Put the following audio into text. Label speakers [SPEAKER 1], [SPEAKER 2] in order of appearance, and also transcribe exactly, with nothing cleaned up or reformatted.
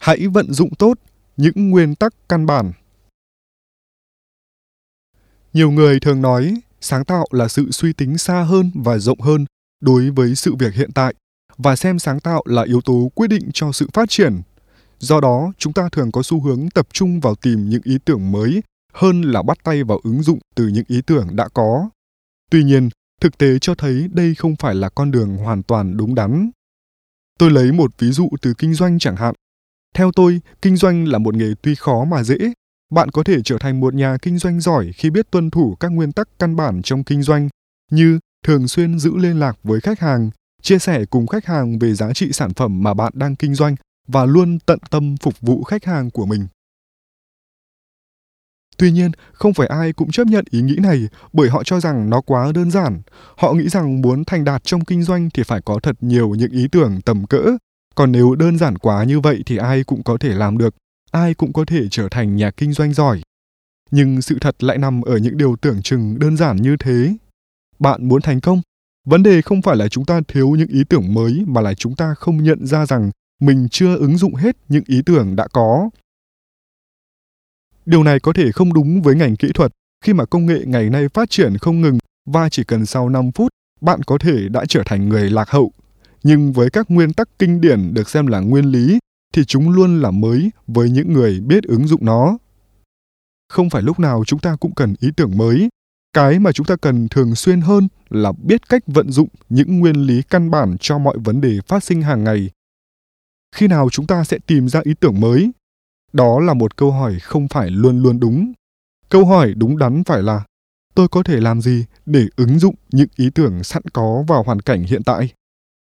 [SPEAKER 1] Hãy vận dụng tốt những nguyên tắc căn bản. Nhiều người thường nói sáng tạo là sự suy tính xa hơn và rộng hơn đối với sự việc hiện tại và xem sáng tạo là yếu tố quyết định cho sự phát triển. Do đó, chúng ta thường có xu hướng tập trung vào tìm những ý tưởng mới hơn là bắt tay vào ứng dụng từ những ý tưởng đã có. Tuy nhiên, thực tế cho thấy đây không phải là con đường hoàn toàn đúng đắn. Tôi lấy một ví dụ từ kinh doanh chẳng hạn. Theo tôi, kinh doanh là một nghề tuy khó mà dễ. Bạn có thể trở thành một nhà kinh doanh giỏi khi biết tuân thủ các nguyên tắc căn bản trong kinh doanh, như thường xuyên giữ liên lạc với khách hàng, chia sẻ cùng khách hàng về giá trị sản phẩm mà bạn đang kinh doanh và luôn tận tâm phục vụ khách hàng của mình. Tuy nhiên, không phải ai cũng chấp nhận ý nghĩ này bởi họ cho rằng nó quá đơn giản. Họ nghĩ rằng muốn thành đạt trong kinh doanh thì phải có thật nhiều những ý tưởng tầm cỡ. Còn nếu đơn giản quá như vậy thì ai cũng có thể làm được, ai cũng có thể trở thành nhà kinh doanh giỏi. Nhưng sự thật lại nằm ở những điều tưởng chừng đơn giản như thế. Bạn muốn thành công? Vấn đề không phải là chúng ta thiếu những ý tưởng mới mà là chúng ta không nhận ra rằng mình chưa ứng dụng hết những ý tưởng đã có. Điều này có thể không đúng với ngành kỹ thuật khi mà công nghệ ngày nay phát triển không ngừng và chỉ cần sau năm phút, bạn có thể đã trở thành người lạc hậu. Nhưng với các nguyên tắc kinh điển được xem là nguyên lý thì chúng luôn là mới với những người biết ứng dụng nó. Không phải lúc nào chúng ta cũng cần ý tưởng mới. Cái mà chúng ta cần thường xuyên hơn là biết cách vận dụng những nguyên lý căn bản cho mọi vấn đề phát sinh hàng ngày. Khi nào chúng ta sẽ tìm ra ý tưởng mới? Đó là một câu hỏi không phải luôn luôn đúng. Câu hỏi đúng đắn phải là: tôi có thể làm gì để ứng dụng những ý tưởng sẵn có vào hoàn cảnh hiện tại?